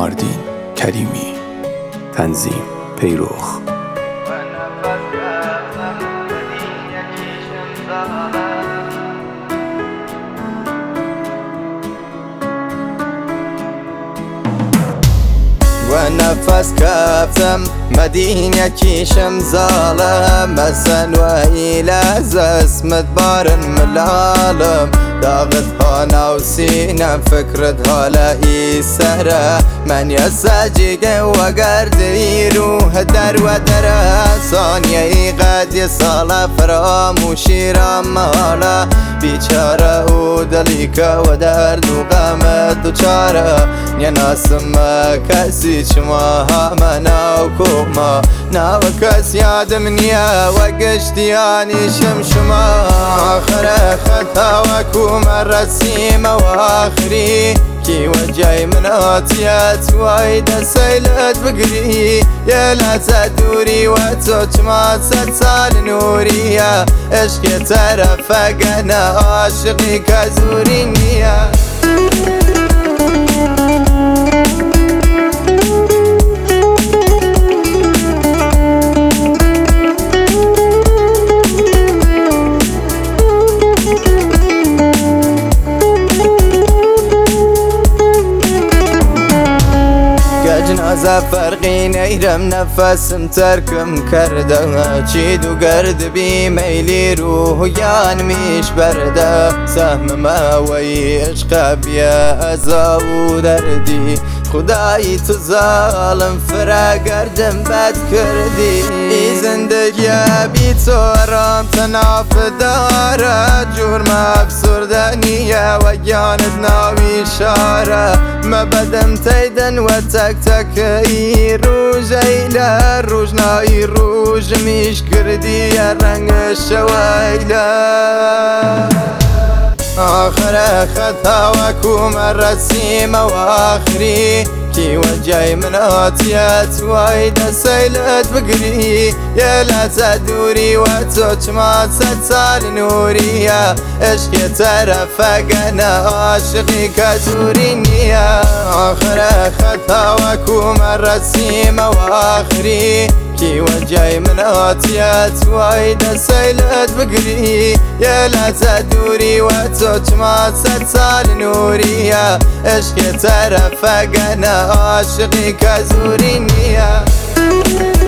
ماردین کریمی. تنظیم پیروخ. ونفس كفتم مدينة كيشم ظالم مسن وإلى اسمت بارن ملالم داغت هانا وسينا فكرت هالا إيسرة من يساجيق وقرد يروح در ودرة ثانية قد يصال فراموشي رمالا بیچاره و دلیکا و درد و غمت دوچاره ناسم کسی چما همه ناو کوما ناو کس یادم نیا و گشتیانی شمشما آخر خطا و کوما رسیم و آخری کی وجای من آتیت واید سیلت بگری یه لحظه دوری و تو چما 100 سال نوریا عشق طرف گنه عاشقی که زوری نیا جنازه فرقی نیرم نفسم ترکم کرده چید و گرد بی میلی روح یان میش برده سهم ماوی عشق بیا عذاب و دردی خدایی تو ظالم فرا گردم بد کردی زندگی بی تو آرام تناف داره جرم افسردنیه و گانت ناوی شاره ما بدم تیدن و تک تک ای روز ایله روز نایی روز میش کردی رنگ شویله آخر خطا و کوم رسیم و آخری کی وجای من آتیت واید سیلت بگری یه لحظه دوری و تو چما 100 سال نوریا عشق طرف گنه عاشقی که زوری نیا آخر خطا و کوم رسیم و آخری کی وجای من آتیت واید سیلت بگری یه لحظه دوری و تو چما 100 سال نوریا عشق طرف گنه عاشقی که زوری نیا